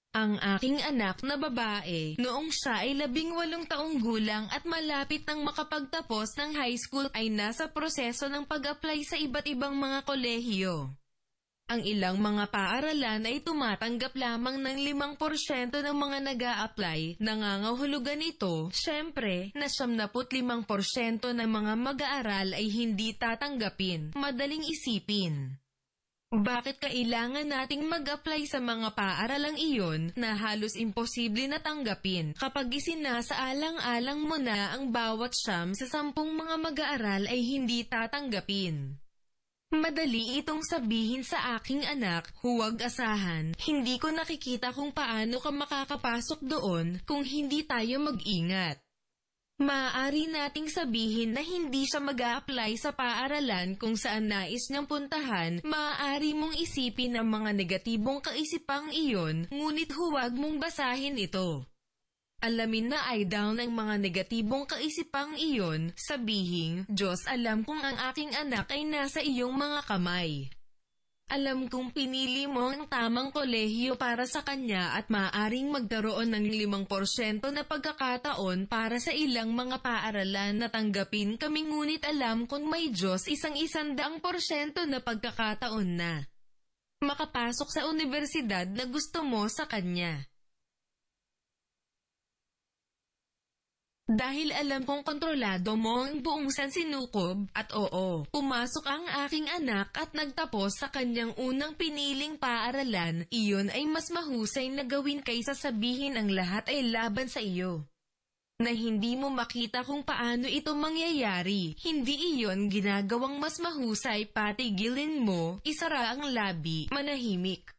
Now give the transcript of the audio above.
Ang aking anak na babae, noong siya ay 18 taong gulang at malapit nang makapagtapos ng high school ay nasa proseso ng pag-apply sa iba't ibang mga kolehiyo. Ang ilang mga paaralan ay tumatanggap lamang ng 5% ng mga nag-a-apply. Nangangahulugan ito, syempre, na 75% ng mga mag-aaral ay hindi tatanggapin. Madaling isipin. Bakit kailangan nating mag-apply sa mga paaralang iyon na halos imposible na tanggapin kapag isinasaalang-alang mo na ang bawat 9 sa 10 mga mag-aaral ay hindi tatanggapin? Madali itong sabihin sa aking anak, huwag asahan, hindi ko nakikita kung paano ka makakapasok doon kung hindi tayo mag-ingat. Maaari nating sabihin na hindi siya mag-a-apply sa paaralan kung saan nais niyang puntahan, maaari mong isipin ang mga negatibong kaisipang iyon, ngunit huwag mong basahin ito. Alamin na ay down ang mga negatibong kaisipang iyon, sabihin, Diyos alam kung ang aking anak ay nasa iyong mga kamay. Alam kong pinili mo ang tamang kolehiyo para sa kanya at maaaring magkaroon ng 5% na pagkakataon para sa ilang mga paaralan na tanggapin kami ngunit alam kong may Diyos 100% na pagkakataon na makapasok sa universidad na gusto mo sa kanya. Dahil alam kong kontrolado mo ang buong sansinukob, at oo, pumasok ang aking anak at nagtapos sa kanyang unang piniling paaralan, iyon ay mas mahusay na gawin kaysa sabihin ang lahat ay laban sa iyo. Na hindi mo makita kung paano ito mangyayari, hindi iyon ginagawang mas mahusay patigilin mo, isara ang labi, manahimik.